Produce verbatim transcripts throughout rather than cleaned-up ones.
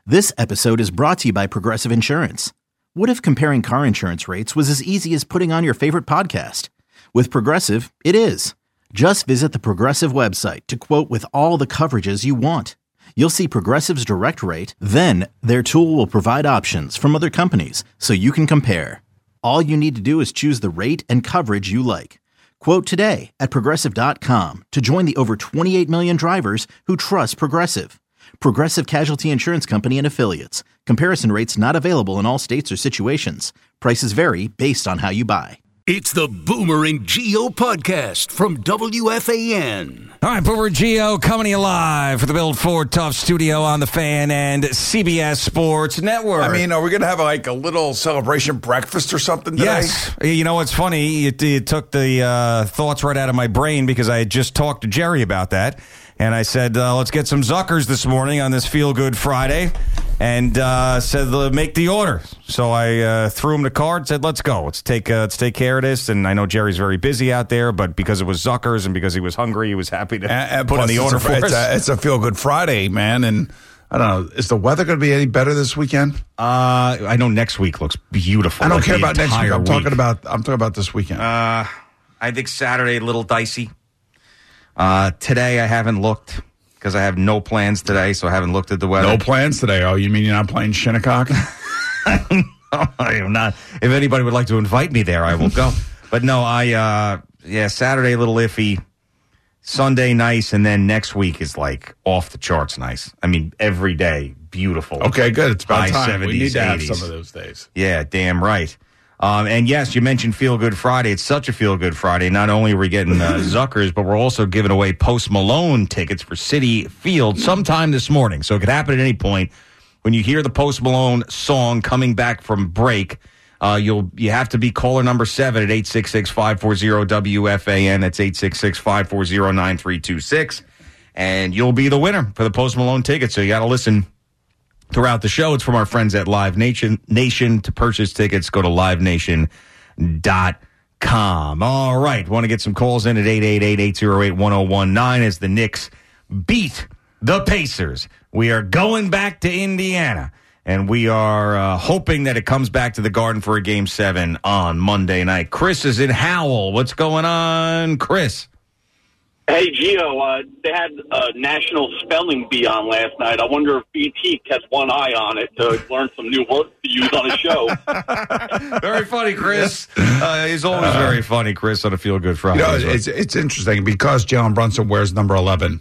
This episode is brought to you by Progressive Insurance. What if comparing car insurance rates was as easy as putting on your favorite podcast? With Progressive, it is. Just visit the Progressive website to quote with all the coverages you want. You'll see Progressive's direct rate, then their tool will provide options from other companies so you can compare. All you need to do is choose the rate and coverage you like. Quote today at Progressive dot com to join the over twenty-eight million drivers who trust Progressive. Progressive Casualty Insurance Company and Affiliates. Comparison rates not available in all states or situations. Prices vary based on how you buy. It's the Boomer and Geo podcast from W F A N. All right, Boomer and Geo coming to you live for the Build Ford Tough studio on the Fan and C B S Sports Network. I mean, are we going to have like a little celebration breakfast or something today? Yes. You know what's funny? It, it took the uh, thoughts right out of my brain because I had just talked to Jerry about that. And I said, uh, let's get some Zuckers this morning on this Feel Good Friday. And uh, said, make the order. So I uh, threw him the card, said, let's go. Let's take uh, let's take care of this. And I know Jerry's very busy out there, but because it was Zuckers and because he was hungry, he was happy to uh, put on the order a, for it's us. A, it's a Feel Good Friday, man. And I don't know, is the weather going to be any better this weekend? Uh, I know next week looks beautiful. I don't like care about next week. I'm week. talking about I'm talking about this weekend. Uh, I think Saturday a little dicey. Uh, today I haven't looked. Because I have no plans today, so I haven't looked at the weather. No plans today. Oh, you mean you're not playing Shinnecock? No, I am not. If anybody would like to invite me there, I will go. But no, I, uh, yeah, Saturday a little iffy. Sunday nice, and then next week is like off the charts nice. I mean, every day, beautiful. Okay, good. It's about High time. seventies, we need to have eighties. some of those days. Yeah, damn right. Um, and yes, you mentioned Feel Good Friday. It's such a Feel Good Friday. Not only are we getting uh, Zuckers, but we're also giving away Post Malone tickets for Citi Field sometime this morning. So it could happen at any point. When you hear the Post Malone song coming back from break, uh, you'll you have to be caller number seven at eight six six, five four zero, W F A N. That's eight six six, five four zero, nine three two six. And you'll be the winner for the Post Malone tickets. So you got to listen throughout the show. It's from our friends at Live Nation. Nation. To purchase tickets, go to live nation dot com. All right. Want to get some calls in at eight eight eight, eight oh eight, one oh one nine as the Knicks beat the Pacers. We are going back to Indiana, and we are uh, hoping that it comes back to the Garden for a Game seven on Monday night. Chris is in Howell. What's going on, Chris? Hey, Gio, uh, they had a National Spelling Bee on last night. I wonder if B T kept one eye on it to learn some new words to use on his show. Very funny, Chris. Uh, he's always very funny, Chris, on a Feel Good Friday. You know, it's it's interesting because Jalen Brunson wears number eleven.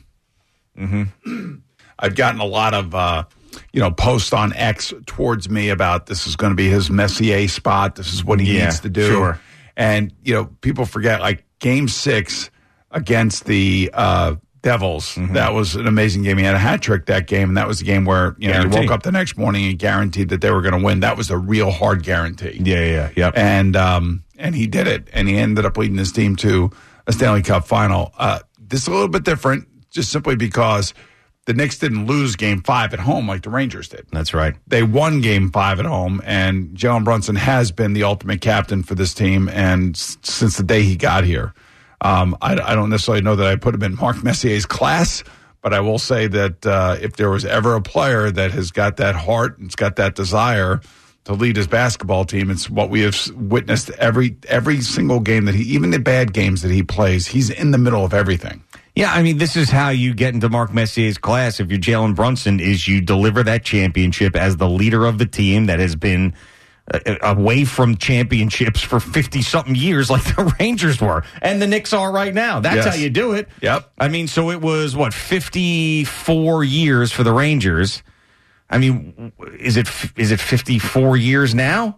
Mm-hmm. I've gotten a lot of uh, you know posts on X towards me about this is going to be his Messier spot. This is what he yeah, needs to do. Sure. And you know, people forget like Game Six against the uh, Devils. Mm-hmm. That was an amazing game. He had a hat trick that game, and that was the game where you know he woke up the next morning and guaranteed that they were going to win. That was a real hard guarantee. Yeah, yeah, yeah. And um, and he did it, and he ended up leading his team to a Stanley Cup final. Uh, this is a little bit different, just simply because the Knicks didn't lose Game Five at home like the Rangers did. That's right. They won Game Five at home, and Jalen Brunson has been the ultimate captain for this team, and s- since the day he got here. Um, I, I don't necessarily know that I put him in Mark Messier's class, but I will say that uh, if there was ever a player that has got that heart and it's got that desire to lead his basketball team, it's what we have witnessed every every single game that he, even the bad games that he plays, he's in the middle of everything. Yeah, I mean, this is how you get into Mark Messier's class if you're Jalen Brunson, is you deliver that championship as the leader of the team that has been Uh, away from championships for fifty-something years like the Rangers were. And the Knicks are right now. That's yes. how you do it. Yep. I mean, so it was, what, fifty-four years for the Rangers. I mean, is it is it fifty-four years now?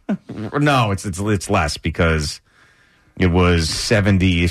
No, it's, it's it's less because it was seventy,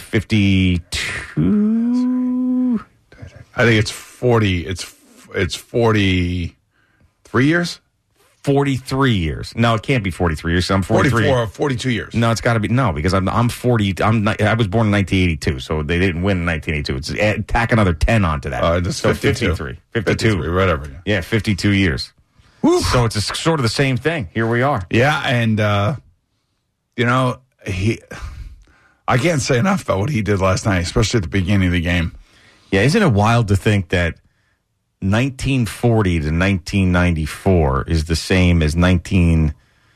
fifty-two. I think it's forty. It's it's forty-three years? forty-three years. No, it can't be forty-three years. I'm forty-three. forty-four, forty-two years. No, it's got to be no because I'm I'm forty. I'm not, I was born in nineteen eighty-two, so they didn't win in nineteen eighty-two. It's add, tack another ten onto that. Uh, so fifty-two. fifty-three, fifty-two, fifty-three, whatever. Yeah, yeah fifty-two years. Woo. So it's a, sort of the same thing. Here we are. Yeah, and uh, you know he. I can't say enough about what he did last night, especially at the beginning of the game. Yeah, isn't it wild to think that nineteen forty to nineteen ninety-four is the same as nineteen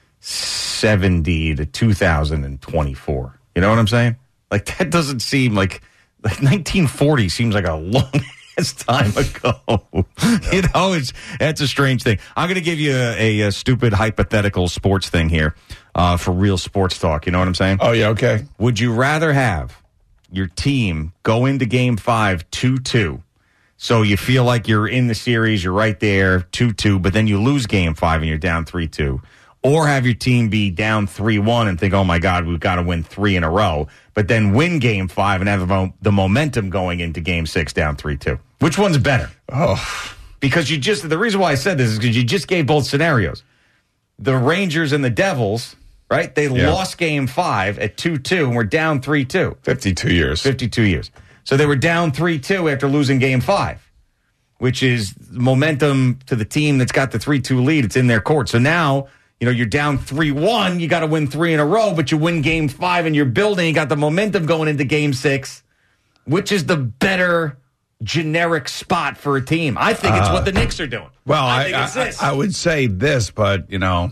seventy to two thousand twenty-four. You know what I'm saying? Like, that doesn't seem like, like nineteen forty seems like a long ass time ago. You know, it's, that's a strange thing. I'm going to give you a, a, a stupid hypothetical sports thing here uh, for real sports talk. You know what I'm saying? Oh, yeah, okay. Would you rather have your team go into game five two two? So you feel like you're in the series, you're right there, two two, but then you lose game five and you're down three two. Or have your team be down three one and think, oh, my God, we've got to win three in a row, but then win game five and have the, mo- the momentum going into game six down three two. Which one's better? Oh, Because you just, the reason why I said this is because you just gave both scenarios. The Rangers and the Devils, right? They Yeah. lost game five at two two and were down three two. fifty-two years. fifty-two years. So they were down three two after losing game five, which is momentum to the team that's got the three two lead. It's in their court. So now, you know, you're down three one. You got to win three in a row, but you win game five and you're building. You got the momentum going into game six. Which is the better generic spot for a team? I think it's uh, what the Knicks are doing. Well, I, I, think it's I, this. I would say this, but, you know,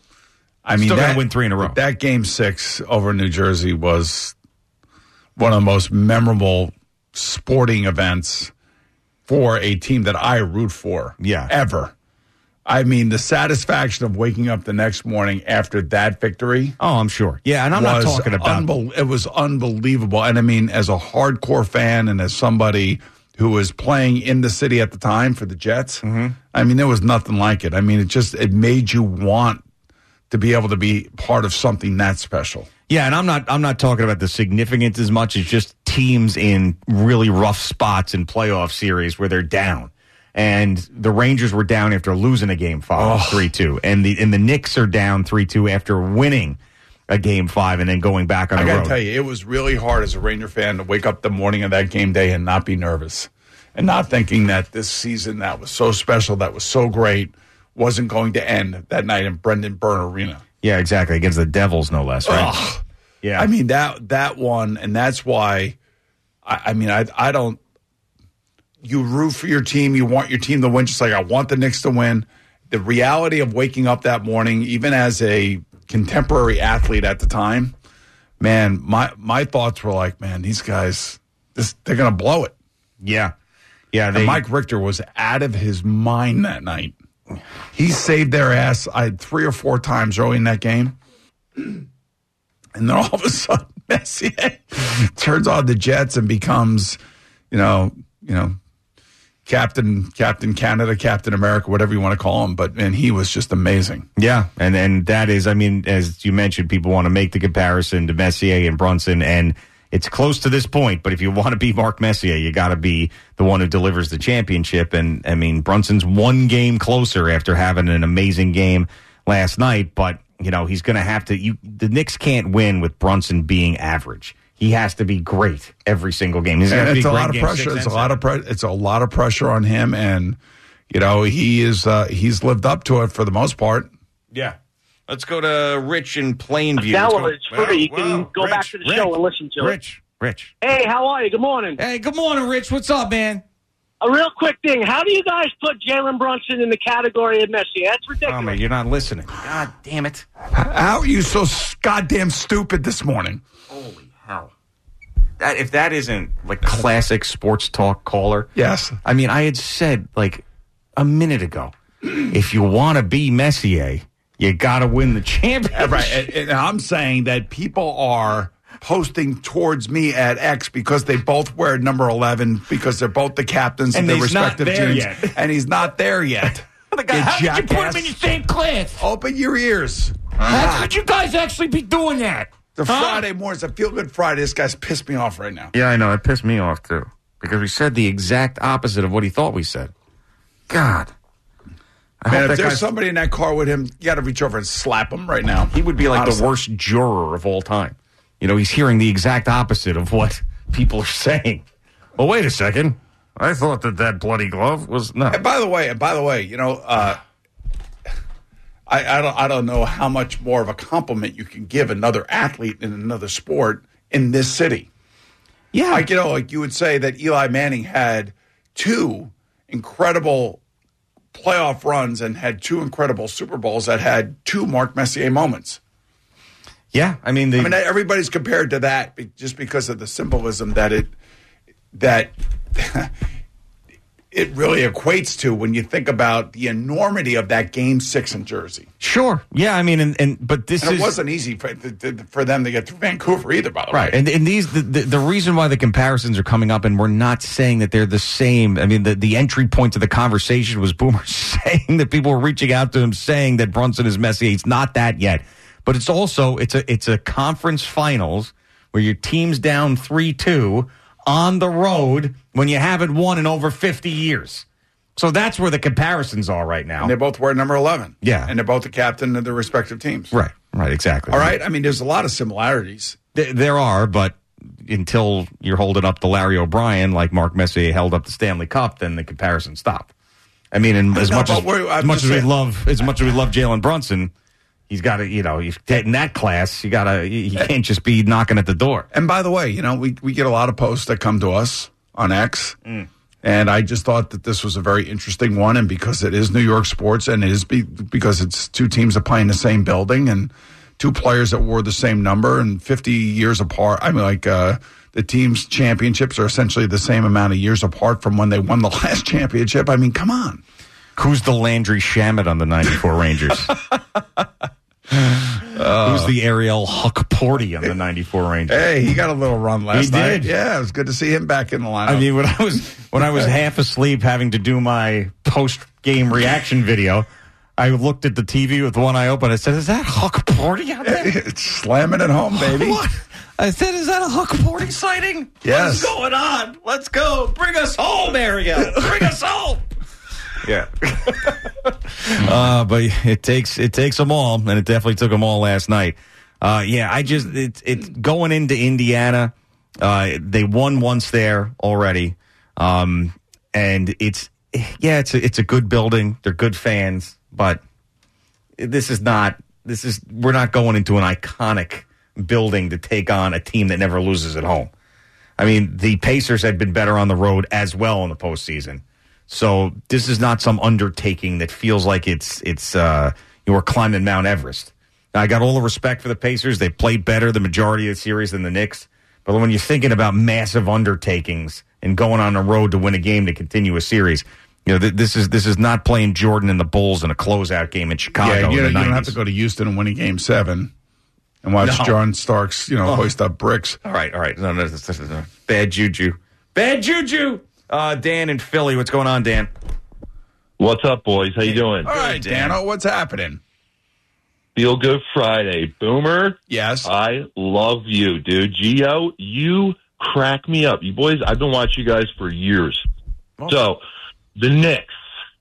I mean, Still that, gotta win three in a row. That game six over New Jersey was one of the most memorable sporting events for a team that I root for. Yeah. Ever. I mean, the satisfaction of waking up the next morning after that victory. Oh, I'm sure. Yeah, and I'm not talking about... Unbe- it was unbelievable. And I mean, as a hardcore fan and as somebody who was playing in the city at the time for the Jets, mm-hmm. I mean, there was nothing like it. I mean, it just, it made you want to be able to be part of something that special. Yeah, and I'm not I'm not talking about the significance as much as just teams in really rough spots in playoff series where they're down. And the Rangers were down after losing a game five, three two. And the and the Knicks are down three two after winning a game five and then going back on I the road. I got to tell you, it was really hard as a Ranger fan to wake up the morning of that game day and not be nervous. And not thinking that this season that was so special, that was so great, wasn't going to end that night in Brendan Byrne Arena. Yeah, exactly. Against the Devils, no less, right? Ugh. Yeah. I mean, that that one, and that's why, I, I mean, I I don't, you root for your team, you want your team to win, just like I want the Knicks to win. The reality of waking up that morning, even as a contemporary athlete at the time, man, my, my thoughts were like, man, these guys, this, they're going to blow it. Yeah. Yeah. They, and Mike Richter was out of his mind that night. He saved their ass I had three or four times early in that game. And then all of a sudden, Messier turns on the Jets and becomes, you know, you know, Captain, Captain Canada, Captain America, whatever you want to call him. But, man, he was just amazing. Yeah, and, and that is, I mean, as you mentioned, people want to make the comparison to Messier and Brunson, and it's close to this point. But if you want to be Mark Messier, you got to be the one who delivers the championship. And, I mean, Brunson's one game closer after having an amazing game last night. But, you know, he's going to have to, you, the Knicks can't win with Brunson being average. He has to be great every single game. He's and it's a lot of pressure. It's a lot of pre- it's a lot of pressure on him, and you know he is uh, he's lived up to it for the most part. Yeah. Let's go to Rich in Plainview. Now it's free. Well, you can well, go Rich, back to the Rich, show and listen to Rich, it. Rich, Rich. Hey, how are you? Good morning. Hey, good morning, Rich. What's up, man? A real quick thing. How do you guys put Jalen Brunson in the category of Messi? That's ridiculous. Oh, man, you're not listening. God damn it. How are you so goddamn stupid this morning? Holy hell. That, if that isn't like classic sports talk caller. Yes. I mean, I had said like a minute ago, if you want to be Messier, you got to win the championship. Right. And, and I'm saying that people are posting towards me at X because they both wear number eleven because they're both the captains and of their he's respective not there teams. Yet. And he's not there yet. The guy, how jackass. did you put him in the same class? Open your ears. How could you guys actually be doing that? The huh? Friday mornings, I feel good Friday. This guy's pissed me off right now. Yeah, I know. It pissed me off, too. Because we said the exact opposite of what he thought we said. God. I Man, hope if that there's guy's... somebody in that car with him, you got to reach over and slap him right now. He would be like Honestly. the worst juror of all time. You know, he's hearing the exact opposite of what people are saying. Well, wait a second. I thought that that bloody glove was... No. And by the way, and by the way, you know... Uh, I, I don't I don't know how much more of a compliment you can give another athlete in another sport in this city. Yeah. Like, you know, like you would say that Eli Manning had two incredible playoff runs and had two incredible Super Bowls that had two Mark Messier moments. Yeah, I mean, the, I mean, everybody's compared to that just because of the symbolism that it that it really equates to when you think about the enormity of that Game Six in Jersey. Sure, yeah, I mean, and, and but this and is it wasn't easy for, for them to get through Vancouver either. By the right, way, and and these the, the the reason why the comparisons are coming up, and we're not saying that they're the same. I mean, the the entry point to the conversation was Boomer saying that people were reaching out to him saying that Brunson is Messier. It's not that yet. But it's also it's a it's a conference finals where your team's down three two on the road when you haven't won in over fifty years. So that's where the comparisons are right now. And they both wear number eleven. Yeah. And they're both the captain of their respective teams. Right, right, exactly. All right. I mean, there's a lot of similarities. There, there are, but until you're holding up the Larry O'Brien like Mark Messier held up the Stanley Cup, then the comparisons stop. I mean, and as No, much as, we're- as I'm much just as we saying- love as much as we love Jalen Brunson, he's got to, you know, you get in that class, you got to, you can't just be knocking at the door. And by the way, you know, we, we get a lot of posts that come to us on X. Mm. And I just thought that this was a very interesting one. And because it is New York sports and it is be, because it's two teams that play in the same building and two players that wore the same number and fifty years apart. I mean, like uh, the team's championships are essentially the same amount of years apart from when they won the last championship. I mean, come on. Who's the Landry Shamet on the ninety-four Rangers? Uh, Who's the Ariel Huckporty on the ninety-four Rangers? Hey, he got a little run last he night. Did. Yeah, it was good to see him back in the lineup. I mean, when I was when I was half asleep having to do my post-game reaction video, I looked at the T V with one eye open. I said, "Is that Huckporty out there?" It's slamming it home, baby. What? I said, "Is that a Huckporty sighting?" Yes. What's going on? Let's go. Bring us home, Ariel. Bring us home. Yeah. uh, but it takes it takes them all, and it definitely took them all last night. Uh, yeah, I just it's it's going into Indiana. Uh, they won once there already, um, and it's yeah, it's a, it's a good building. They're good fans, but this is not this is we're not going into an iconic building to take on a team that never loses at home. I mean, the Pacers had been better on the road as well in the postseason. So this is not some undertaking that feels like it's it's uh, you were climbing Mount Everest. Now, I got all the respect for the Pacers. They played better the majority of the series than the Knicks. But when you're thinking about massive undertakings and going on the road to win a game to continue a series, you know th- this is this is not playing Jordan and the Bulls in a closeout game in Chicago. Yeah, you, in don't, the you don't have to go to Houston and win a game seven and watch No. John Starks, you know, Oh. hoist up bricks. All right, all right. No, no, this, this, this, no. Bad juju. Bad juju. Uh, Dan in Philly. What's going on, Dan? What's up, boys? How you doing? All right, Dan. Dano, what's happening? Feel Good Friday. Boomer, Yes. I love you, dude. Gio, you crack me up. You boys, I've been watching you guys for years. So, the Knicks.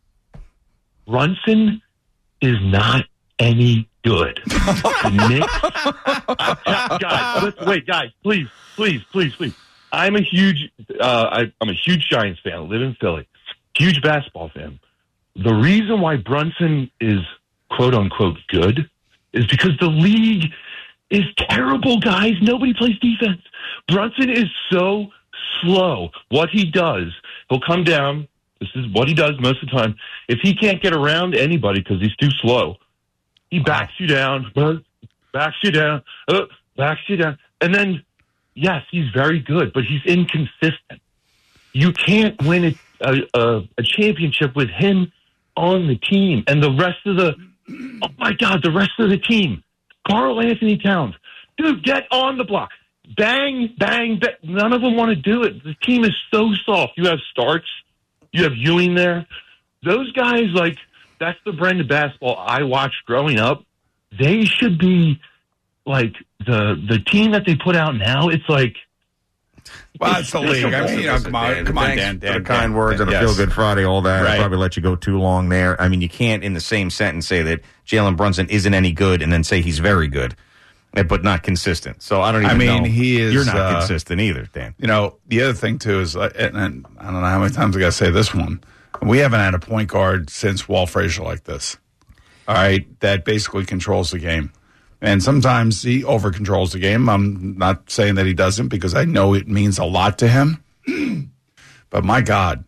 Brunson is not any good. The Knicks. guys, let's, wait, guys, please, please, please, please. I'm a huge, uh, I, I'm a huge Giants fan. I live in Philly. Huge basketball fan. The reason why Brunson is quote unquote good is because the league is terrible, guys. Nobody plays defense. Brunson is so slow. What he does, he'll come down. This is what he does most of the time. If he can't get around anybody because he's too slow, he backs you down, backs you down, uh, backs you down. And then, yes, he's very good, but he's inconsistent. You can't win a, a, a, a championship with him on the team and the rest of the, oh my God, the rest of the team. Karl Anthony Towns, dude, get on the block. Bang, bang, bang. None of them want to do it. The team is so soft. You have Starks, you have Ewing there. Those guys, like, that's the brand of basketball I watched growing up. They should be like the the team that they put out now. It's like, Well, it's the league. I mean, you know, come on, Dan, come on, thanks Dan. for Dan, the kind Dan, words Dan, on a yes. Feel Good Friday, all that. Right. I'll probably let you go too long there. I mean, you can't in the same sentence say that Jalen Brunson isn't any good and then say he's very good, but not consistent. So I don't even I mean, know. he is, You're not uh, consistent either, Dan. You know, the other thing, too, is, uh, and, and I don't know how many times I got to say this one. We haven't had a point guard since Walt Frazier like this, all right, that basically controls the game. And sometimes he over controls the game. I'm not saying that he doesn't because I know it means a lot to him. But my God,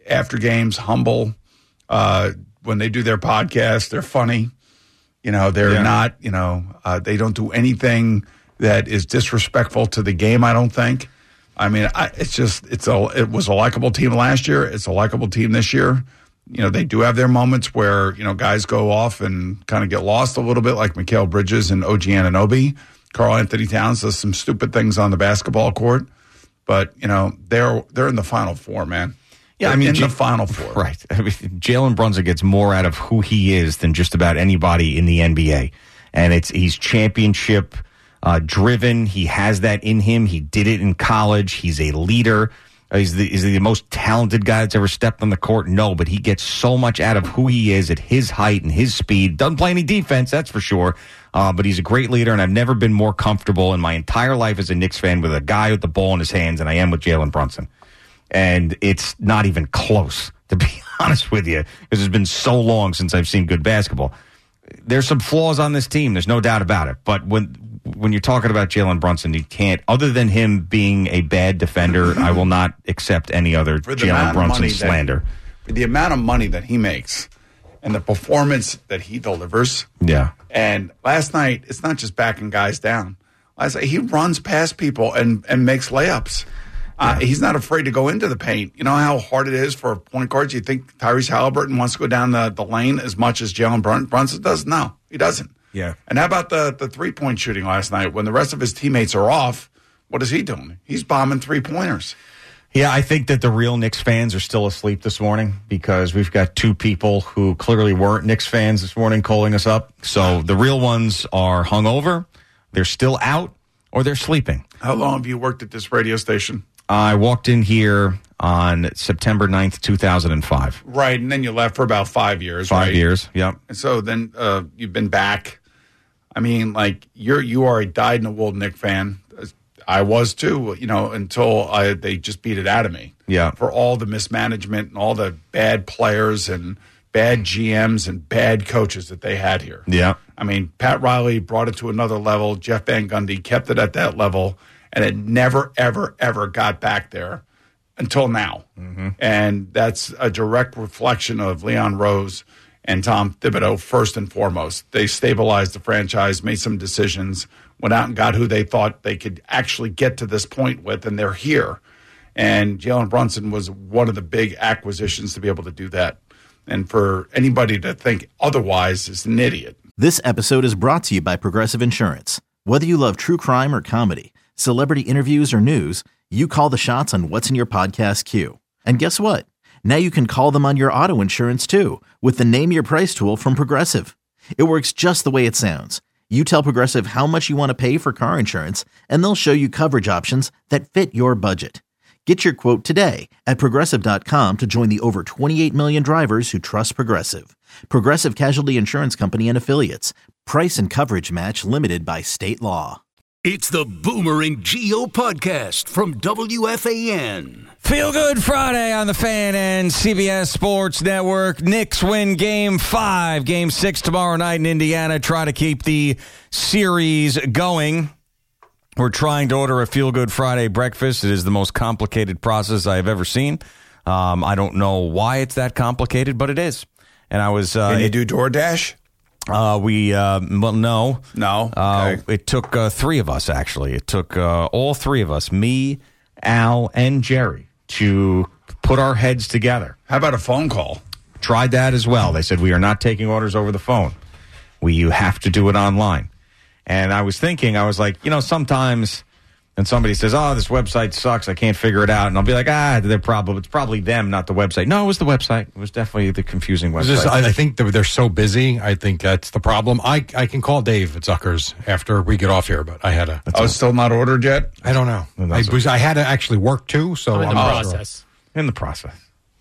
after games, humble. Uh, when they do their podcast, they're funny. You know, they're yeah. not, you know, uh, they don't do anything that is disrespectful to the game, I don't think. I mean, I, it's just, it's a, it was a likable team last year. It's a likable team this year. You know, they do have their moments where, you know, guys go off and kind of get lost a little bit, like Mikal Bridges and O G Anunoby. Karl Anthony Towns does some stupid things on the basketball court. But, you know, they're they're in the Final Four, man. Yeah, they're I mean, in J- the Final Four. Right. I mean, Jalen Brunson gets more out of who he is than just about anybody in the N B A. And it's he's championship uh, driven. He has that in him. He did it in college. He's a leader. Uh, he's the, is he the most talented guy that's ever stepped on the court? No, but he gets so much out of who he is at his height and his speed. Doesn't play any defense, that's for sure. Uh, but he's a great leader, and I've never been more comfortable in my entire life as a Knicks fan with a guy with the ball in his hands than I am with Jalen Brunson. And it's not even close, to be honest with you, because it's been so long since I've seen good basketball. There's some flaws on this team, there's no doubt about it. But when when you're talking about Jalen Brunson, you can't, other than him being a bad defender, I will not accept any other Jalen Brunson slander. That, the amount of money that he makes and the performance that he delivers. Yeah. And last night, it's not just backing guys down. Last night, he runs past people and, and makes layups. Uh, yeah. He's not afraid to go into the paint. You know how hard it is for point guards? You think Tyrese Halliburton wants to go down the, the lane as much as Jalen Brun- Brunson does? No, he doesn't. Yeah. And how about the, the three-point shooting last night? When the rest of his teammates are off, what is he doing? He's bombing three-pointers. Yeah, I think that the real Knicks fans are still asleep this morning because we've got two people who clearly weren't Knicks fans this morning calling us up. So the real ones are hungover, they're still out, or they're sleeping. How long have you worked at this radio station? I walked in here on September ninth, two thousand five. Right, and then you left for about five years, Five right? years, yep. And so then uh, you've been back. I mean, like, you're, you are a dyed-in-the-wool Knicks fan. I was too, you know, until I, they just beat it out of me. Yeah. For all the mismanagement and all the bad players and bad G Ms and bad coaches that they had here. Yeah. I mean, Pat Riley brought it to another level. Jeff Van Gundy kept it at that level, and it never, ever, ever got back there until now. Mm-hmm. And that's a direct reflection of Leon Rose and Tom Thibodeau, first and foremost. They stabilized the franchise, made some decisions, went out and got who they thought they could actually get to this point with, and they're here. And Jalen Brunson was one of the big acquisitions to be able to do that. And for anybody to think otherwise is an idiot. This episode is brought to you by Progressive Insurance. Whether you love true crime or comedy, celebrity interviews or news, you call the shots on what's in your podcast queue. And guess what? Now you can call them on your auto insurance too with the Name Your Price tool from Progressive. It works just the way it sounds. You tell Progressive how much you want to pay for car insurance, and they'll show you coverage options that fit your budget. Get your quote today at Progressive dot com to join the over twenty-eight million drivers who trust Progressive. Progressive Casualty Insurance Company and Affiliates. Price and coverage match limited by state law. It's the Boomer and Geo podcast from W F A N. Feel Good Friday on the Fan and C B S Sports Network. Knicks win game five, game six tomorrow night in Indiana. Try to keep the series going. We're trying to order a Feel Good Friday breakfast. It is the most complicated process I have ever seen. Um, I don't know why it's that complicated, but it is. And I was. Uh, Can you it, do DoorDash? Uh, we, uh, well, no. No? Uh, Okay. it took uh, three of us, actually. It took uh, all three of us, me, Al, and Jerry, to put our heads together. How about a phone call? Tried that as well. They said, we are not taking orders over the phone. We, you have to do it online. And I was thinking, I was like, you know, sometimes... And somebody says, oh, this website sucks, I can't figure it out. And I'll be like, ah, they're probably, it's probably them, not the website. No, it was the website. It was definitely the confusing website. Just, I, I think they're, they're so busy. I think that's the problem. I, I can call Dave at Zucker's after we get off here, but I had a... Oh, it's still not ordered yet? I don't know. I, was, I had to actually work too, so... I'm in the I'm process. In the process.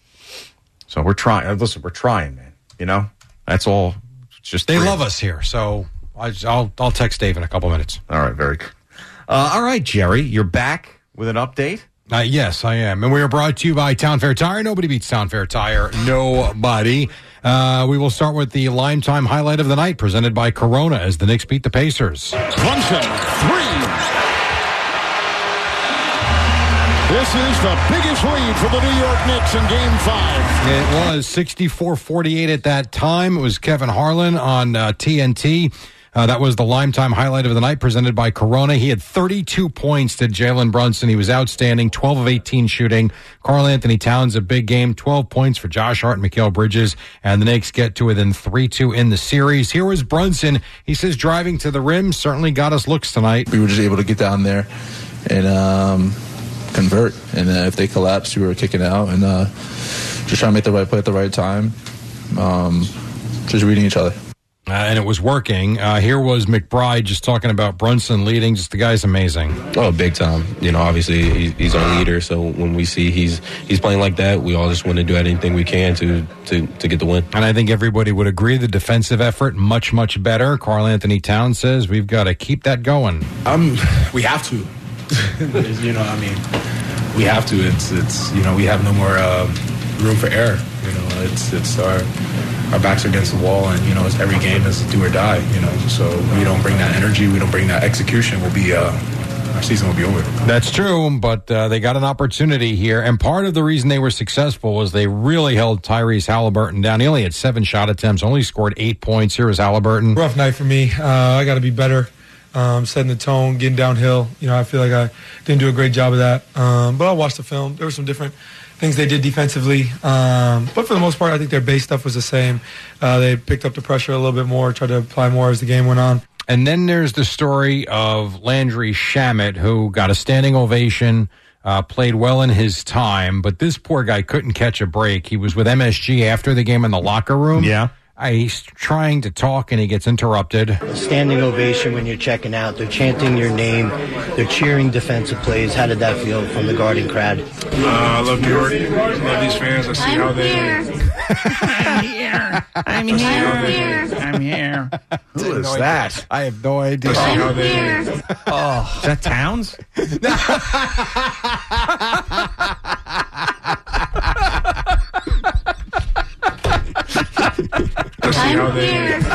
So we're trying. Listen, we're trying, man. You know? That's all. It's just They three. love us here, so I, I'll, I'll text Dave in a couple minutes. All right, very good. Uh, all right, Jerry, you're back with an update? Uh, yes, I am. And we are brought to you by Town Fair Tire. Nobody beats Town Fair Tire. Nobody. Uh, we will start with the Lime Time highlight of the night, presented by Corona as the Knicks beat the Pacers. Brunson, three. This This is the biggest lead for the New York Knicks in Game five. It was sixty-four forty-eight at that time. It was Kevin Harlan on uh, T N T. Uh, that was the Lime Time highlight of the night presented by Corona. He had thirty-two points to Jalen Brunson. He was outstanding, twelve of eighteen shooting. Karl Anthony Towns, a big game, twelve points for Josh Hart and Mikal Bridges. And the Knicks get to within three two in the series. Here was Brunson. He says driving to the rim certainly got us looks tonight. We were just able to get down there and um, convert. And uh, if they collapsed, we were kicking out. And uh, just trying to make the right play at the right time. Um, just reading each other. Uh, and it was working. Uh, here was McBride just talking about Brunson leading. Just the guy's amazing. Oh, big time. You know, obviously he, he's our leader. So when we see he's he's playing like that, we all just want to do anything we can to, to, to get the win. And I think everybody would agree the defensive effort much, much better. Karl Anthony Towns says we've got to keep that going. Um, we have to. You know, I mean, we have to. It's, it's you know, we have no more uh, room for error. You know, it's, it's our... Our backs are against the wall, and, you know, it's every game is do or die, you know. So we don't bring that energy, we don't bring that execution, we'll be, uh, our season will be over. That's true, but uh, they got an opportunity here, and part of the reason they were successful was they really held Tyrese Halliburton down. He only had seven shot attempts, only scored eight points. Here was Halliburton. Rough night for me. Uh, I got to be better, um, setting the tone, getting downhill. You know, I feel like I didn't do a great job of that, um, but I watched the film. There were some different things they did defensively. Um, but for the most part, I think their base stuff was the same. Uh, they picked up the pressure a little bit more, tried to apply more as the game went on. And then there's the story of Landry Shamet, who got a standing ovation, uh, played well in his time, but this poor guy couldn't catch a break. He was with M S G after the game in the locker room. Yeah. Uh, he's trying to talk, and he gets interrupted. A standing ovation when you're checking out. They're chanting your name. They're cheering defensive plays. How did that feel from the Garden crowd? Uh, I love New York. I love these fans. I see I'm how they... I'm here. I'm here. I'm here. Who is that? I have no idea. I see how I'm they... here. Oh, is that Towns? I see how I'm they...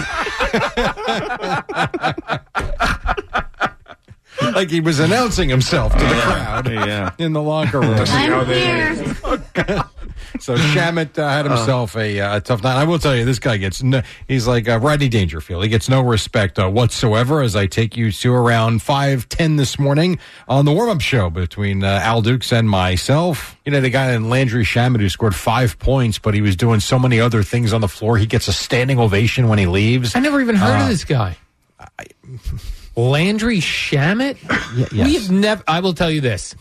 here. Like he was announcing himself to the crowd yeah. in the locker room. I see how I'm they... here. So Shamet uh, had himself a, uh, a tough night. I will tell you, this guy gets no, he's like uh, Rodney Dangerfield. He gets no respect uh, whatsoever. As I take you to around five ten this morning on the warm up show between uh, Al Dukes and myself. You know, the guy in Landry Shamet who scored five points, but he was doing so many other things on the floor. He gets a standing ovation when he leaves. I never even heard Uh, of this guy. I, Landry Shamet? Y- yes. We've never. I will tell you this,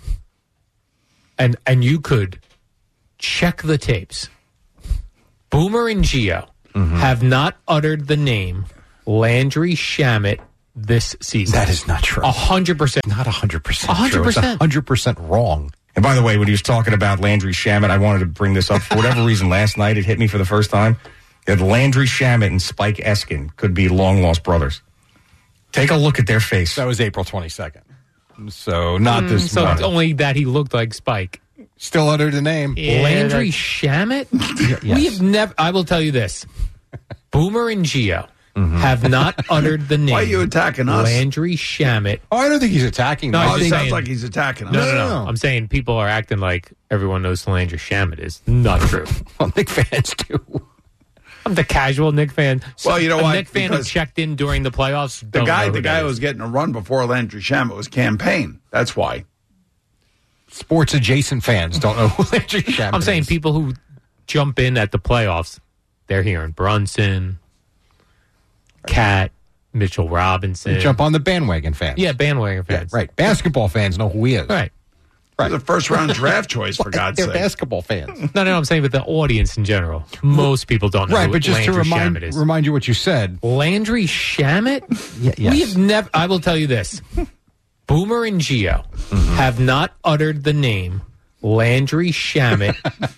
and and you could check the tapes. Boomer and Gio Mm-hmm. have not uttered the name Landry Shamet this season. That is not true. A hundred percent. Not a hundred percent. A hundred percent. A hundred percent wrong. And by the way, when he was talking about Landry Shamet, I wanted to bring this up. For whatever reason, last night it hit me for the first time that Landry Shamet and Spike Eskin could be long-lost brothers. Take a look at their face. That was April twenty-second. So not this Mm, so month. it's only that he looked like Spike. Still uttered the name. Landry Shamet? yes. We have never. I will tell you this. Boomer and Gio have not uttered the name. Why are you attacking us? Landry Shamet. Oh, I don't think he's attacking. No, me. I Oh, was it sounds saying- like he's attacking us. No, no, no, I'm saying people are acting like everyone knows who Landry Shamet is. Not true. Well, Knick fans do. I'm the casual Knick fan. So Well, you know a what? Knick fan who Because checked in during the playoffs. The don't guy, know who the guy that who is. was getting a run before Landry Shamet was Campaign. That's why. Sports adjacent fans don't know who Landry Shamet I'm saying is. people who jump in at the playoffs, they're hearing Brunson, Cat, Mitchell Robinson. Jump on the bandwagon fans. Yeah, bandwagon Yeah, fans. right. Basketball fans know who he is. Right. Right. The first round draft choice, for God's They're sake. basketball fans. No, no, no, I'm saying with the audience in general. Most people don't know Right, who but just Landry to remind Shamet is. remind you what you said. Landry Shamet? Yeah, yes. We have never, I will tell you this. Boomer and Gio have not uttered the name Landry Shamet.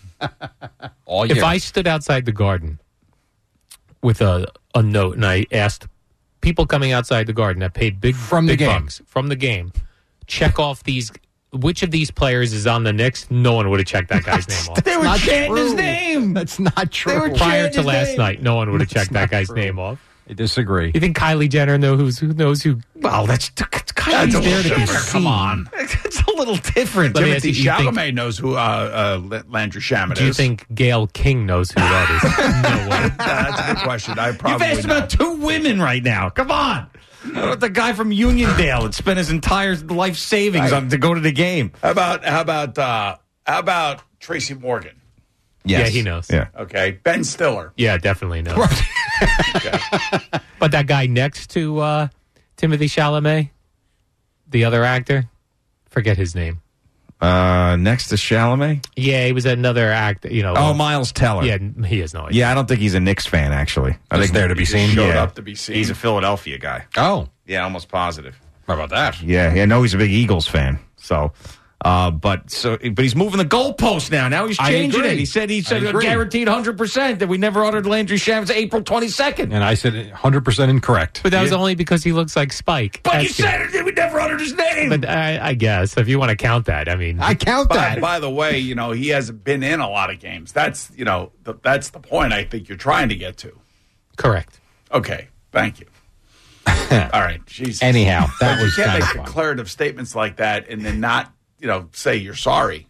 All year. If I stood outside the Garden with a, a note and I asked people coming outside the Garden that paid big, From the big game. bucks from the game, check off these, which of these players is on the Knicks, no one would have checked that guy's name off. They were chanting his name. That's not true. Prior to last night, no one would have checked that guy's true. name off. I disagree. You think Kylie Jenner knows who's, who knows who? Well, that's Kylie's there to be seen. Come on. It's a little different. Let me ask Timothy you, you think- Chalamet knows who uh, uh, Landry Shamet Do you is. think Gail King knows who that is? No one. That's a good question. I probably You've asked know. about two women right now. Come on. How about the guy from Uniondale that spent his entire life savings on to go to the game? How about how about uh, how about Tracy Morgan? Yeah, he knows. Yeah. Okay, Ben Stiller. Yeah, definitely knows. But that guy next to uh, Timothy Chalamet, the other actor, forget his name. Uh, next to Chalamet? Yeah, he was another actor. You know. Oh, Miles Teller. Yeah, he has no idea. Yeah, I don't think he's a Knicks fan, actually. I Just think there to be seen? Showed Yeah. up to be seen. He's a Philadelphia guy. Oh, Yeah, almost positive. how about that? Yeah, yeah, I know he's a big Eagles fan. So, uh, but so, but he's moving the goalpost now. Now he's I changing agree. it. He said he said I a agree. guaranteed hundred percent that we never uttered Landry Shamet's April twenty second. And I said one hundred percent incorrect. But that was only because he looks like Spike. But you That's good. said it, we never uttered his name. But I, I guess if you want to count that, I mean, I count By, that. by the way, you know he hasn't been in a lot of games. That's you know the, that's the point I think you're trying to get to. correct. Okay, thank you. All right, Jesus. Anyhow, that But was you can't kind of make fun. declarative statements like that and then not you know say you're sorry.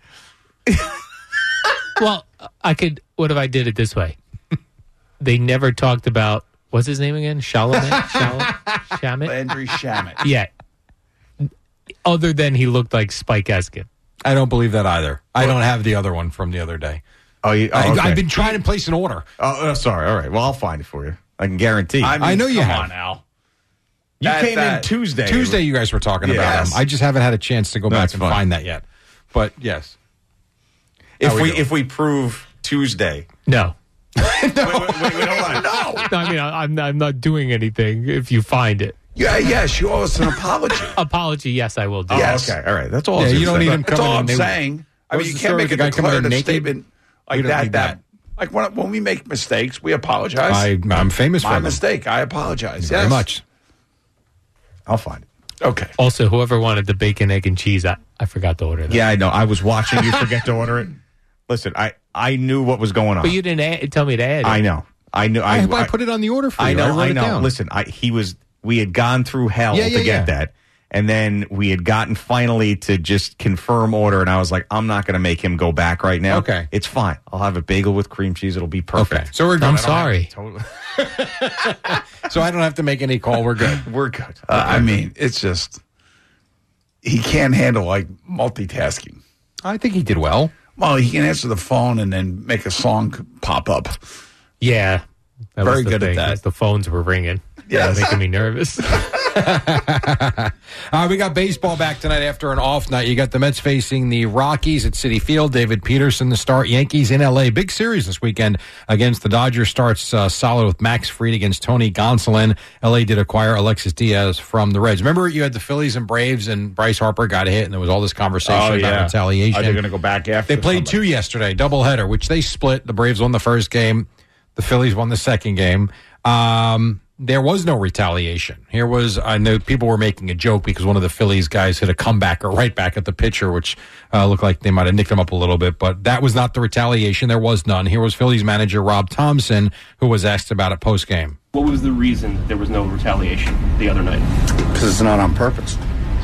Well, I could. What if I did it this way? They never talked about what's his name again? Chalamet. Chalamet. Shamet. Landry Shamet. Yeah. Other than he looked like Spike Eskin. I don't believe that either. I don't have the other one from the other day. Oh, you, oh I, okay. I've been trying to place an order. Oh, uh, sorry. All right. Well, I'll find it for you. I can guarantee. I, mean, I know you come have. on, Al. you that- came that- in Tuesday. Tuesday, you guys were talking about Yes. him. I just haven't had a chance to go back That's and fine. find that yet. But yes, If How we we doing? if we prove Tuesday, No. wait, wait, wait, wait, hold on. No. No, I mean, I, I'm, I'm not doing anything if you find it. Yeah, yes, you owe us an apology. Apology, yes, I will do. Oh, Yes. okay. All right. That's all. I Yeah, was you gonna don't say. need him That's coming all in. I'm They- saying. I What mean, was you the can't story make a with the guy coming in declarative naked? statement We like don't that. need That that. like when, when we make mistakes, we apologize. I, I'm famous My for them. mistake. I apologize. Very yes. much. I'll find it. Okay. Also, whoever wanted the bacon, egg, and cheese, I, I forgot to order that. Yeah, I know. I was watching you forget to order it. Listen, I I knew what was going on. But you didn't add, tell me to add it. I know. I knew. I, I, I, put it on the order for you. I know. wrote I, it know. down. Listen, I, he was. We had gone through hell Yeah, yeah, to get yeah. that, and then we had gotten finally to just confirm order. And I was like, I'm not going to make him go back right now. Okay. it's fine. I'll have a bagel with cream cheese. It'll be perfect. Okay, so we're good. I'm I don't sorry. Totally. have- so I don't have to make any call. We're good. We're good. Uh, I mean, it's just he can't handle like multitasking. I think he did well. Well, he can answer the phone and then make a song pop up. Yeah. That Very was the good at thing, that. was The phones were ringing. Yes. Making me nervous. Uh, we got baseball back tonight after an off night. You got the Mets facing the Rockies at Citi Field. David Peterson, the start. Yankees in L A. Big series this weekend against the Dodgers. Starts uh, solid with Max Fried against Tony Gonsolin. L A did acquire Alexis Diaz from the Reds. Remember, you had the Phillies and Braves, and Bryce Harper got hit, and there was all this conversation Oh, about yeah. retaliation. Are they going to go back after? They played somebody? two yesterday, doubleheader, which they split. The Braves won the first game. The Phillies won the second game. Um, there was no retaliation. Here was, I know people were making a joke because one of the Phillies guys hit a comebacker right back at the pitcher, which uh, looked like they might have nicked him up a little bit, but that was not the retaliation. There was none. Here was Phillies manager Rob Thompson, who was asked about it post game. What was the reason there was no retaliation the other night? Because it's not on purpose.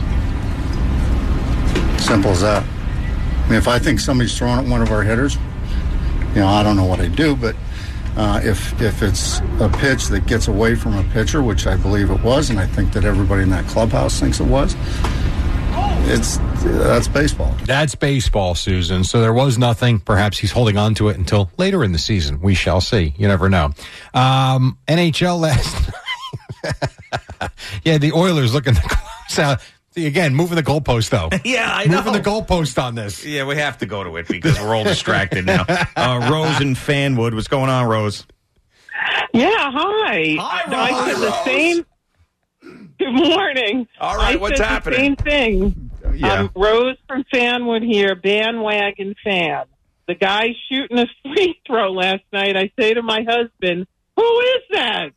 Simple as that. I mean, if I think somebody's throwing at one of our hitters, you know, I don't know what I'd do, but uh, if if it's a pitch that gets away from a pitcher, which I believe it was, and I think that everybody in that clubhouse thinks it was, it's that's baseball. That's baseball, Susan. So there was nothing. Perhaps he's holding on to it until later in the season. We shall see. You never know. Um, N H L last night. Yeah, the Oilers looking to close out. See, again, moving the goalpost, though. Yeah, I know. Moving the goalpost on this. Yeah, we have to go to it because we're all distracted now. Uh, Rose in Fanwood. What's going on, Rose? Yeah, hi. Hi, Rose. I said the same. Good morning. All right, I what's said happening? The same thing. Yeah. Um, Rose from Fanwood here, bandwagon fan. The guy shooting a free throw last night. I say to my husband, "Who is that?"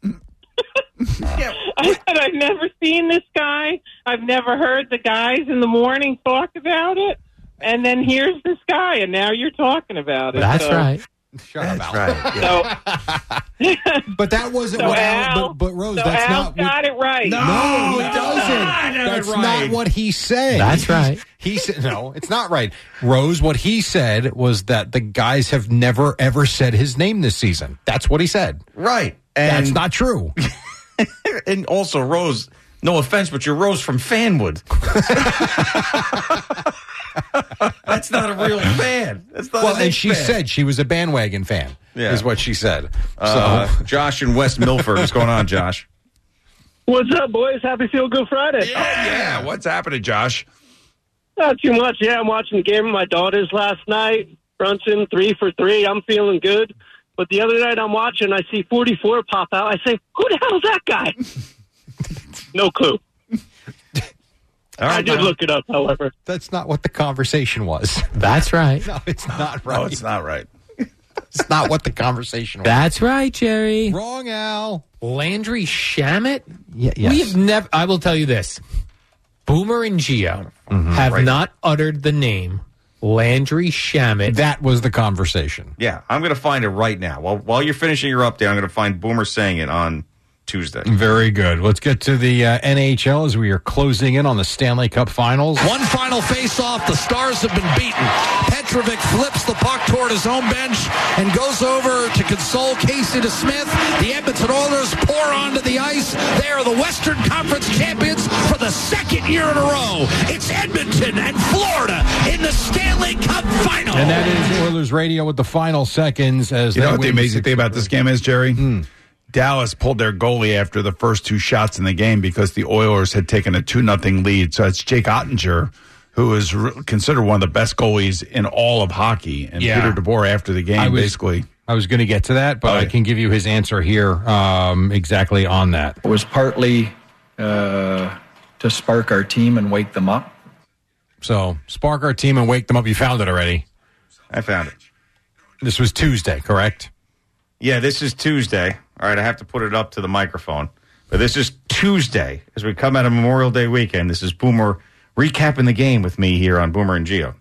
I said, "I've never seen this guy. I've never heard the guys in the morning talk about it. And then here's this guy, and now you're talking about it." That's So- right. Shut That's up, right. Yeah. So, But that wasn't So what Al, Al- but, but Rose, Rose, So that's Al not got it right. No, No, he doesn't. That's not what he said. That's right. He said no, it's not right. Rose, what he said was that the guys have never ever said his name this season. That's what he said. Right. That's not true. And also, Rose, no offense, but you're Rose from Fanwood. That's not a real fan. That's not Well, a and big she fan. said she was a bandwagon fan, Yeah. is what she said. Uh, so Josh in West Milford. What's going on, Josh? What's up, boys? Happy Feel Good Friday. Yeah, yeah. What's happening, Josh? Not too much. Yeah, I'm watching the game with my daughters last night. Brunson, three for three. I'm feeling good. But the other night I'm watching, I see forty-four pop out. I say, who the hell is that guy? No clue. All right, I did man. look it up, however. that's not what the conversation was. That's right. No, it's not right. No, it's not right. It's not what the conversation was. That's right, Jerry. Wrong, Al. Landry Shamet? Yeah, yes. We have never, I will tell you this. Boomer and Gio have Right. not uttered the name Landry Shamet. That was the conversation. Yeah, I'm going to find it right now. While while you're finishing your update, I'm going to find Boomer saying it on Tuesday. Very good. Let's get to the uh, N H L as we are closing in on the Stanley Cup Finals. One final face-off. The Stars have been beaten. Petrovic flips the puck toward his own bench and goes over to console Casey DeSmith. The Edmonton Oilers pour onto the ice. They are the Western Conference champions for the second year in a row. It's Edmonton and Florida in the Stanley Cup Final. And that is Oilers Radio with the final seconds. As You they know what the win amazing six- thing about this game is, Jerry? Dallas pulled their goalie after the first two shots in the game because the Oilers had taken a two nothing lead. So it's Jake Ottinger, who is re- considered one of the best goalies in all of hockey. And Yeah. Peter DeBoer, after the game, I was- basically. I was going to get to that, but Oh, I yeah. can give you his answer here um, exactly on that. It was partly uh, to spark our team and wake them up. So spark our team and wake them up. You found it already. I found it. This was Tuesday, correct? Yeah, this is Tuesday. All right, I have to put it up to the microphone. But this is Tuesday as we come out of Memorial Day weekend. This is Boomer recapping the game with me here on Boomer and Gio.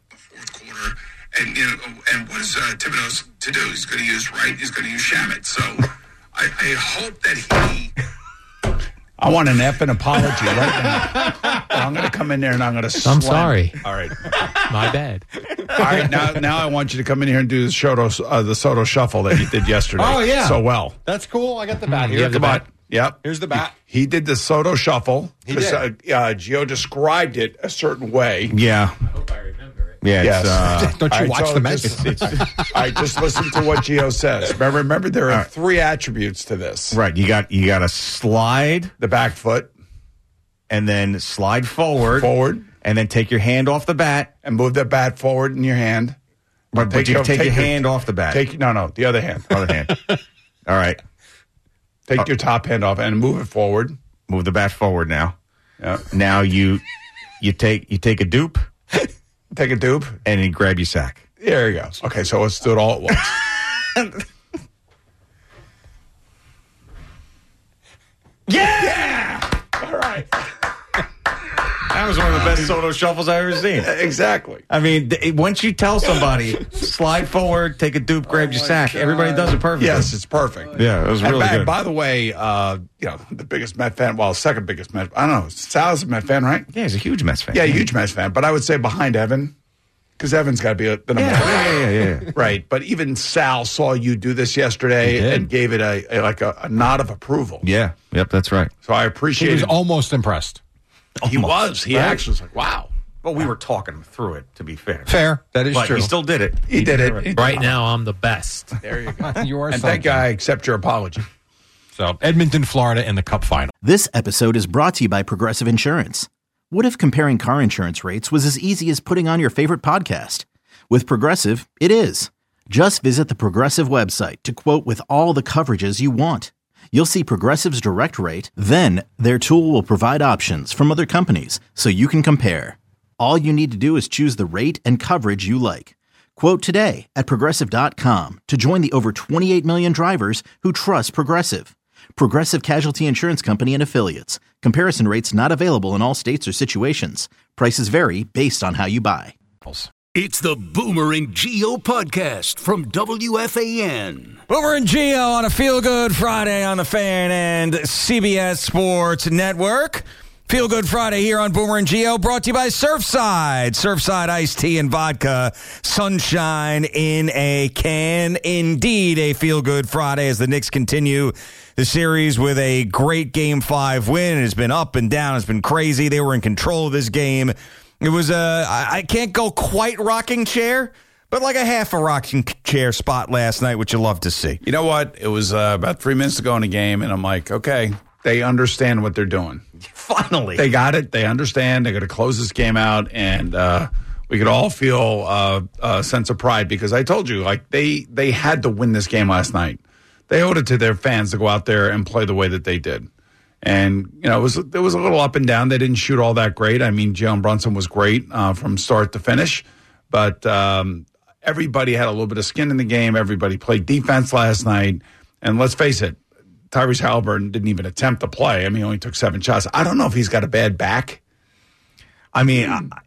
And you know, and what is uh, Thibodeau to do? He's going to use Wright. He's going to use Shamet. So I, I hope that he. I want an effing apology right now. I'm going to come in there and I'm going to. I'm sorry. All right. My bad. All right. Now, now I want you to come in here and do the Soto, uh, the Soto shuffle that you did yesterday. Oh, yeah. So well. That's cool. I got the bat You here. have the bat. Yep. Here's the bat. He did the Soto shuffle. He 'cause, did. Uh, uh, Gio described it a certain way. Yeah. Yeah, Yes. it's, uh, Don't you All right, watch so the match? just- All right, just listen to what Gio says. Remember, remember there are three attributes to this. right. You got you got to slide The back foot, and then slide forward, forward, and then take your hand off the bat. and move the bat forward in your hand. But, but you take, your hand off the bat. Take no, no, the other hand. other hand. All right. Take your top hand off and move it forward. Move the bat forward now. Yeah. Now you you take you take a dupe Take a dupe. and then grab your sack. There you go. Okay, so let's do it all at once. Yeah! All right. That was one of the best Soto shuffles I've ever seen. Exactly. I mean, th- once you tell somebody, slide forward, take a dupe, grab your sack, everybody does it perfectly. Yes, it's perfect. Yeah, it was And really by, good. by the way, uh, you know, the biggest Met fan, well, second biggest Met, I don't know, Sal's a Met fan, right? Yeah, he's a huge Mets fan. Yeah, huge Mets fan. But I would say behind Evan, because Evan's got to be a, the number Yeah, one. yeah, yeah, yeah, yeah. Right. But even Sal saw you do this yesterday He did. and gave it a, a like a, a nod of approval. Yeah, yep, that's right. So I He appreciate was it. almost impressed. He was. He Right? actually was like, wow. Well, we were talking through it, to be fair. Fair. That is But true. he still did it. He did it. He did Right it. now, I'm the best. There you go. You are And something. thank you. I accept your apology. So Edmonton, Florida in the Cup Final. This episode is brought to you by Progressive Insurance. What if comparing car insurance rates was as easy as putting on your favorite podcast? With Progressive, it is. Just visit the Progressive website to quote with all the coverages you want. You'll see Progressive's direct rate, then their tool will provide options from other companies so you can compare. All you need to do is choose the rate and coverage you like. Quote today at Progressive dot com to join the over twenty-eight million drivers who trust Progressive. Progressive Casualty Insurance Company and Affiliates. Comparison rates not available in all states or situations. Prices vary based on how you buy. It's the Boomer and Geo podcast from W F A N. Boomer and Geo on a Feel Good Friday on the Fan and C B S Sports Network. Feel Good Friday here on Boomer and Geo, brought to you by Surfside. Surfside iced tea and vodka. Sunshine in a can. Indeed, a Feel Good Friday as the Knicks continue the series with a great Game five win. It's been up and down. It's been crazy. They were in control of this game. It was a, I can't go quite rocking chair, but like a half a rocking chair spot last night, which you love to see. You know what? It was uh, about three minutes to go in the game, and I'm like, okay, they understand what they're doing. Finally. They got it. They understand. They're going to close this game out, and uh, we could all feel uh, a sense of pride because I told you, like, they, they had to win this game last night. They owed it to their fans to go out there and play the way that they did. And, you know, it was, it was a little up and down. They didn't shoot all that great. I mean, Jalen Brunson was great uh, from start to finish. But um, everybody had a little bit of skin in the game. Everybody played defense last night. And let's face it, Tyrese Halliburton didn't even attempt to play. I mean, he only took seven shots. I don't know if he's got a bad back. I mean,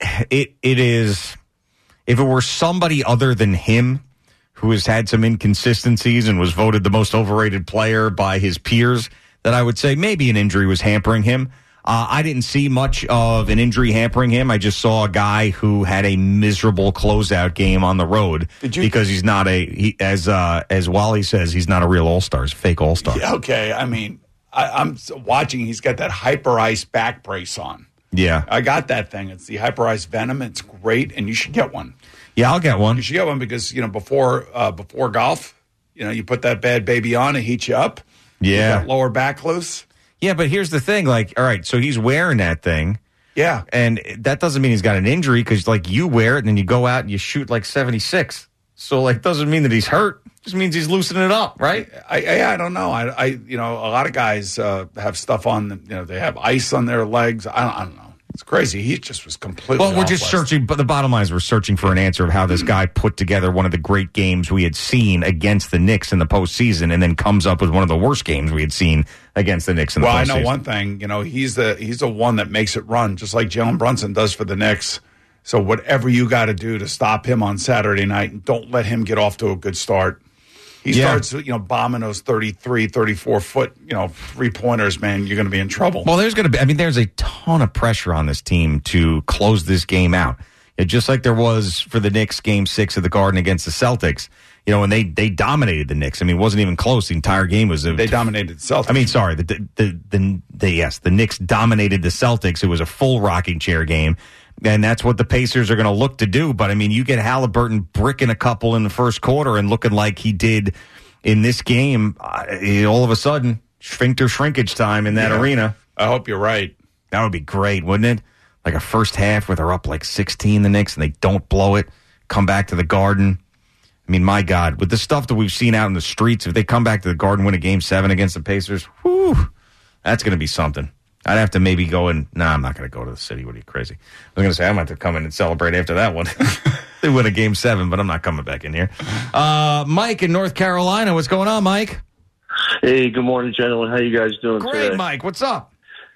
it it is, if it were somebody other than him who has had some inconsistencies and was voted the most overrated player by his peers, that I would say maybe an injury was hampering him. Uh, I didn't see much of an injury hampering him. I just saw a guy who had a miserable closeout game on the road Did you? because he's not a, he, as uh, as Wally says, he's not a real all-star. He's a fake all-star. Yeah, okay, I mean, I, I'm watching. He's got that Hyper Ice back brace on. Yeah. I got that thing. It's the Hyper Ice Venom. It's great, and you should get one. Yeah, I'll get one. You should get one because, you know, before uh, before golf, you know, you put that bad baby on, it heats you up. Yeah. That lower back loose. Yeah, but here's the thing. Like, all right, so he's wearing that thing. Yeah. And that doesn't mean he's got an injury because, like, you wear it and then you go out and you shoot like seventy-six. So, like, doesn't mean that he's hurt. Just means he's loosening it up, right? I I, I don't know. I, I you know, a lot of guys uh, have stuff on, you know, they have ice on their legs. I don't, I don't know. It's crazy. He just was completely Well, we're just searching, but the bottom line is we're searching for an answer of how this guy put together one of the great games we had seen against the Knicks in the postseason and then comes up with one of the worst games we had seen against the Knicks in the well, postseason. Well, I know one thing. You know, he's the he's the one that makes it run, just like Jalen Brunson does for the Knicks. So whatever you got to do to stop him on Saturday night, and don't let him get off to a good start. He yeah. starts, you know, bombing those thirty-three, thirty-four foot, you know, three-pointers, man, you're going to be in trouble. Well, there's going to be, I mean, there's a ton of pressure on this team to close this game out. It, just like there was for the Knicks game six of the Garden against the Celtics, you know, and they, they dominated the Knicks. I mean, it wasn't even close. The entire game was. A, they dominated the Celtics. I mean, sorry, the, the, the, the, yes, the Knicks dominated the Celtics. It was a full rocking chair game. And that's what the Pacers are going to look to do. But, I mean, you get Halliburton bricking a couple in the first quarter and looking like he did in this game, uh, all of a sudden, sphincter shrinkage time in that yeah. arena. I hope you're right. That would be great, wouldn't it? Like a first half where they're up like sixteen, the Knicks, and they don't blow it, come back to the Garden. I mean, my God, with the stuff that we've seen out in the streets, if they come back to the Garden, win a game seven against the Pacers, whew, that's going to be something. I'd have to maybe go and, no, nah, I'm not going to go to the city. What are you, crazy? I was going to say, I might have to come in and celebrate after that one. They win a game seven, but I'm not coming back in here. Uh, Mike in North Carolina. What's going on, Mike? Hey, good morning, gentlemen. How you guys doing Great, today? Mike. What's up?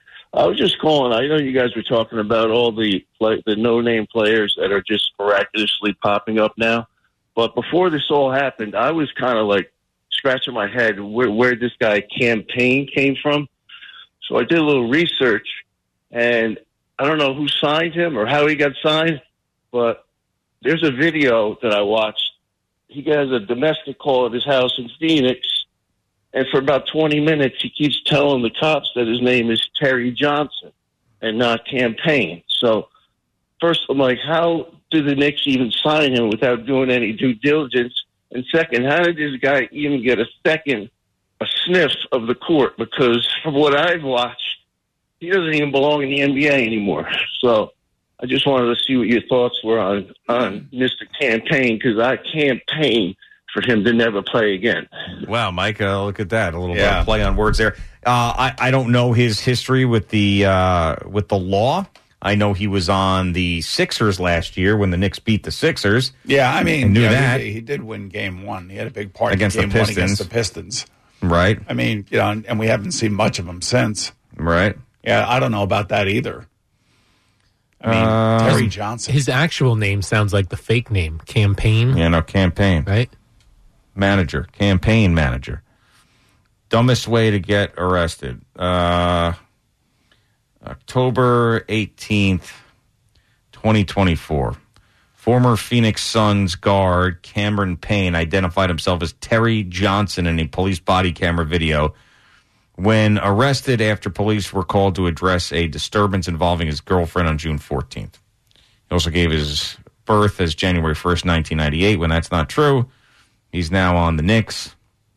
I was just calling. I know you guys were talking about all the play, the no-name players that are just miraculously popping up now. But before this all happened, I was kind of like scratching my head where, where this guy Cam Payne came from. So I did a little research, and I don't know who signed him or how he got signed, but there's a video that I watched. He has a domestic call at his house in Phoenix, and for about twenty minutes, he keeps telling the cops that his name is Terry Johnson and not Cam Payne. So first, I'm like, how did the Knicks even sign him without doing any due diligence? And second, how did this guy even get a second a sniff of the court? Because from what I've watched, he doesn't even belong in the N B A anymore. So I just wanted to see what your thoughts were on, on Mister Cam Payne, because I campaign for him to never play again. Wow, Mike, uh, look at that. A little yeah. uh, play on words there. Uh, I, I don't know his history with the uh, with the law. I know he was on the Sixers last year when the Knicks beat the Sixers. Yeah, I mean, I knew yeah, that. He, he did win game one. He had a big part against in game the one Pistons. against the Pistons. Right. I mean, you know, and, and we haven't seen much of him since. Right. Yeah, I don't know about that either. I mean, Uh, Terry his- Johnson. His actual name sounds like the fake name, Campaign. Yeah, no, campaign. Right? Manager, campaign manager. Dumbest way to get arrested. Uh, October eighteenth, twenty twenty-four. Former Phoenix Suns guard Cameron Payne identified himself as Terry Johnson in a police body camera video when arrested after police were called to address a disturbance involving his girlfriend on June fourteenth. He also gave his birth as January first, nineteen ninety-eight, when that's not true. He's now on the Knicks.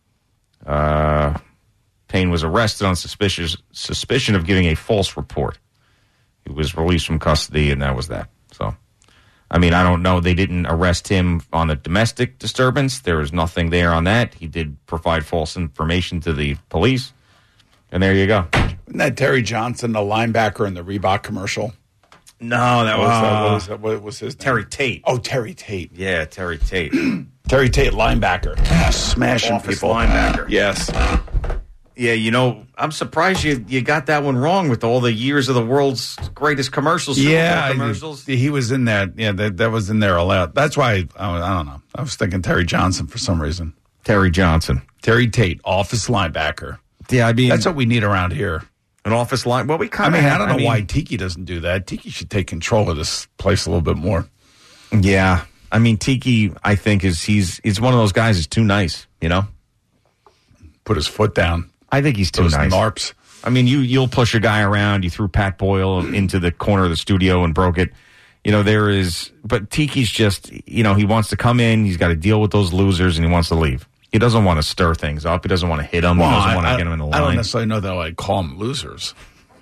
Uh, Payne was arrested on suspicious, suspicion of giving a false report. He was released from custody, and that was that. So, I mean, I don't know. They didn't arrest him on a domestic disturbance. There was nothing there on that. He did provide false information to the police. And there you go. Isn't that Terry Johnson, the linebacker in the Reebok commercial? No, that What was, was, that? uh, What was, that? What was his name? Terry Tate. Oh, Terry Tate. Yeah, Terry Tate. Terry Tate, linebacker. Smashing Office people. linebacker. Yes. Yeah, you know, I'm surprised you you got that one wrong with all the years of the world's greatest commercials. Super Yeah, Bowl commercials. he was in that. Yeah, that, that was in there a lot. That's why, I, I don't know. I was thinking Terry Johnson for some reason. Terry Johnson. Terry Tate, office linebacker. Yeah, I mean, That's what we need around here. an office line. Well, we I kind of. mean, I don't know why Tiki doesn't do that. Tiki should take control of this place a little bit more. Yeah, I mean, Tiki, I think is he's he's one of those guys who's too nice. You know, Put his foot down. I think he's too Those nice. narps. I mean, you you'll push a guy around. You threw Pat Boyle into the corner of the studio and broke it. You know, there is, but Tiki's just, you know, he wants to come in. He's got to deal with those losers, and he wants to leave. He doesn't want to stir things up. He doesn't want to hit them. Well, he doesn't I, want to I- get them in the I don't line. necessarily know that I call them losers.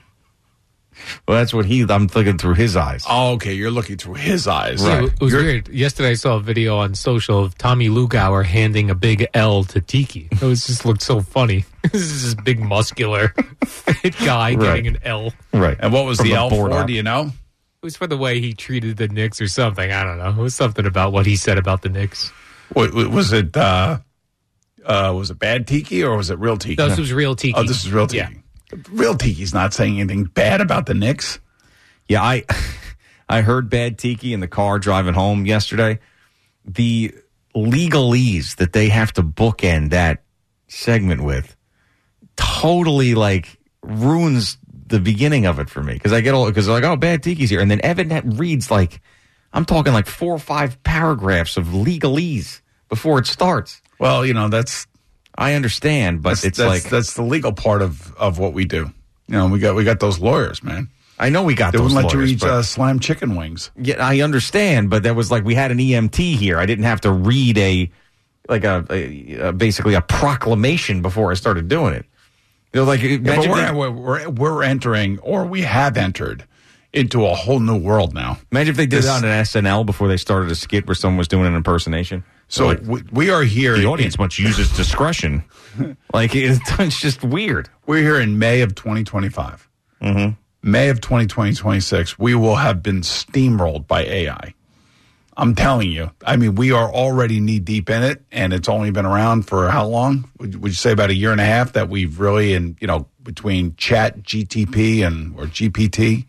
Well, that's what he. I'm thinking through his eyes. Oh, okay. You're looking through his eyes. Yeah, it was weird. Yesterday I saw a video on social of Tommy Lugauer handing a big L to Tiki. It was just looked so funny. This is this big muscular fit guy Right. getting an L. Right. And what was From the the L board for? up. Do you know? It was for the way he treated the Knicks or something. I don't know. It was something about what he said about the Knicks. What, was it? Uh, uh, was it bad Tiki or was it real Tiki? No, this was real Tiki. Oh, this is real Tiki. Yeah. Real Tiki's not saying anything bad about the Knicks. Yeah, I I heard bad Tiki in the car driving home yesterday. The legalese that they have to bookend that segment with totally like ruins the beginning of it for me because I get all because they're like, oh, bad Tiki's here, and then Evan Net reads like I'm talking like four or five paragraphs of legalese before it starts. Well, you know that's I understand, but that's, it's that's, like that's the legal part of, of what we do. You know, we got we got those lawyers, man. I know we got They those wouldn't let lawyers, you eat but- uh, slam chicken wings. Yeah, I understand, but that was like we had an E M T here. I didn't have to read a like a, a, a basically a proclamation before I started doing it. You know, like Yeah, but imagine we're, if they- we're, we're we're entering, or we have entered, into a whole new world now. imagine if they did This- it on an S N L before they started a skit where someone was doing an impersonation. So like, we, we are here. the in- audience must use its discretion. Like it, it's just weird. We're here in May of twenty twenty-five. Mm-hmm. May of twenty twenty-six, we will have been steamrolled by A I. I'm telling you. I mean, we are already knee deep in it, and it's only been around for how long? Would, would you say about a year and a half that we've really, in you know, between Chat G T P and or G P T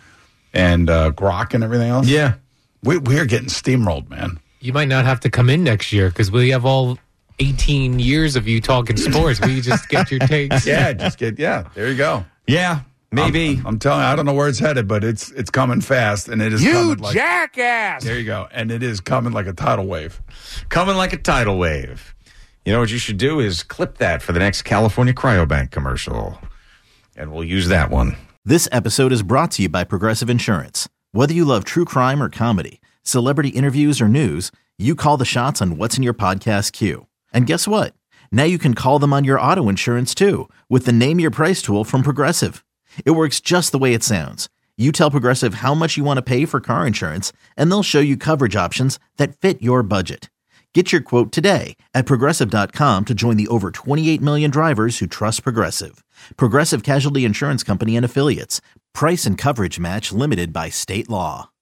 and uh, Grok and everything else? Yeah, we, we're getting steamrolled, man. You might not have to come in next year because we have all eighteen years of you talking sports. We just get your takes. Yeah, just get yeah. There you go. Yeah, maybe. I'm, I'm telling you, I don't know where it's headed, but it's it's coming fast, and it is You coming like jackass! There you go, and it is coming like a tidal wave. Coming like a tidal wave. You know what you should do is clip that for the next California Cryobank commercial, and we'll use that one. This episode is brought to you by Progressive Insurance. Whether you love true crime or comedy, celebrity interviews or news, you call the shots on what's in your podcast queue. And guess what? Now you can call them on your auto insurance too with the Name Your Price tool from Progressive. It works just the way it sounds. You tell Progressive how much you want to pay for car insurance, and they'll show you coverage options that fit your budget. Get your quote today at Progressive dot com to join the over twenty-eight million drivers who trust Progressive. Progressive Casualty Insurance Company and Affiliates. Price and coverage match limited by state law.